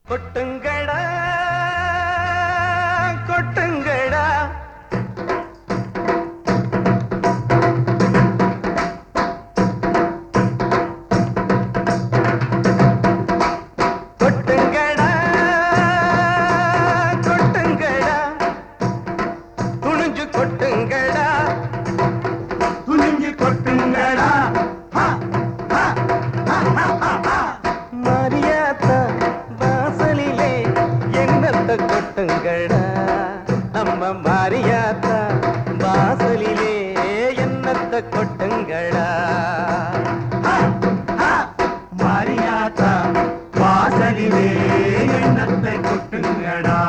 கொட்டுங்கடா கொட்டுங்கடா கொட்டுங்கடா கொட்டுங்கடா துணிஞ்சு கொட்டுங்கடா துணிஞ்சு கொட்டுங்கடா மாரியாத்தா வாசலிலே என்னத்த கொட்டுங்கடா அம்மா மாரியாத்தா வாசலிலே என்னத்த கொட்டுங்கடா மாரியாத்தா வாசலிலே என்னத்த கொட்டுங்கடா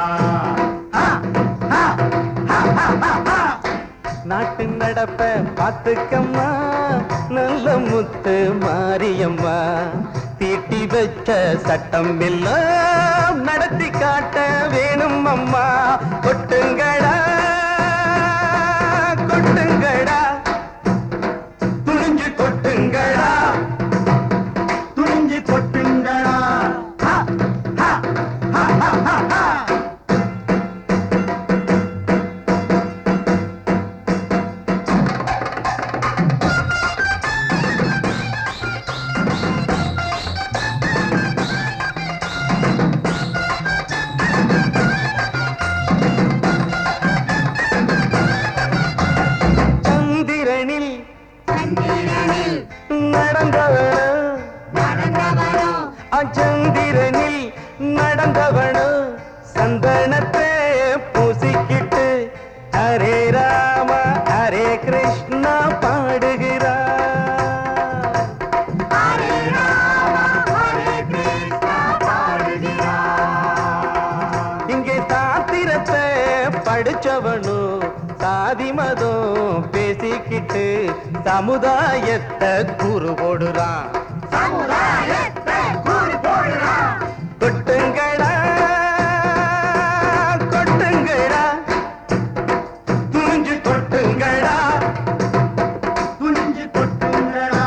நாட்டு நடப்ப பாத்துக்கம்மா நல்ல முத்து மாரியம்மா தீட்டி வச்ச சட்டம் எல்லாம் நடத்தி காட்ட வேணும் அம்மா கொட்டுங்கடா கொட்டுங்கடா துணிஞ்சு கொட்டுங்கடா துணிஞ்சு கொட்டுங்கடா சந்திரனில் நடந்தவனோ சந்தனத்தை பூசிக்கிட்டு ஹரே ராம ஹரே கிருஷ்ணா பாடுகிறார் இங்கே சாத்திரத்தை படிச்சவனோ சாதி மதம் பேசிக்கிட்டு சமுதாயத்தை கூறு போடுறான் கொட்டுங்கடா கொட்டுங்கடா துணிஞ்சு கொட்டுங்கடா துணிஞ்சு கொட்டுங்கடா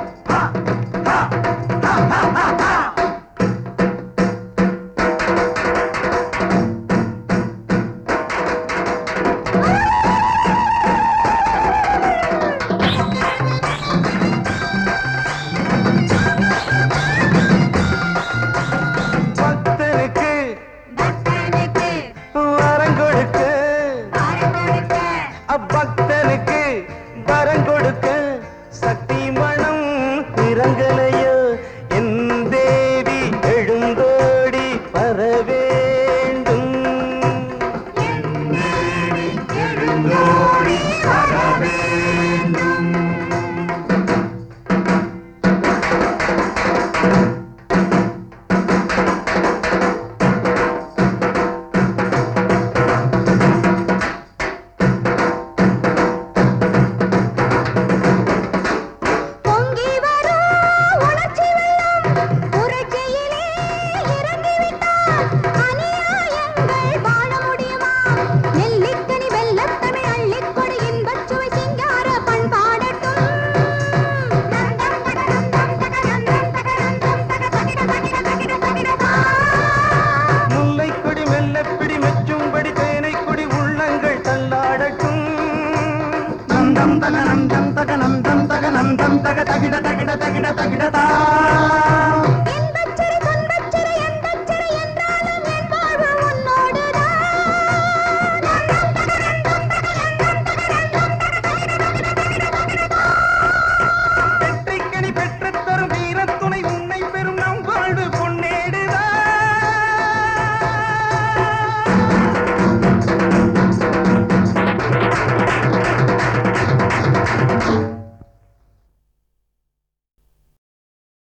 பக்தனுக்கு வரம் கொடுக்க சக்தி மனம் திறங்கலையோ என் தேவி எழுந்தோடி வர வேண்டும் எழுந்தோடி வர வேண்டும் தகனம் தகனம் தகனம் தக தகிட தகிட தகிட தகிட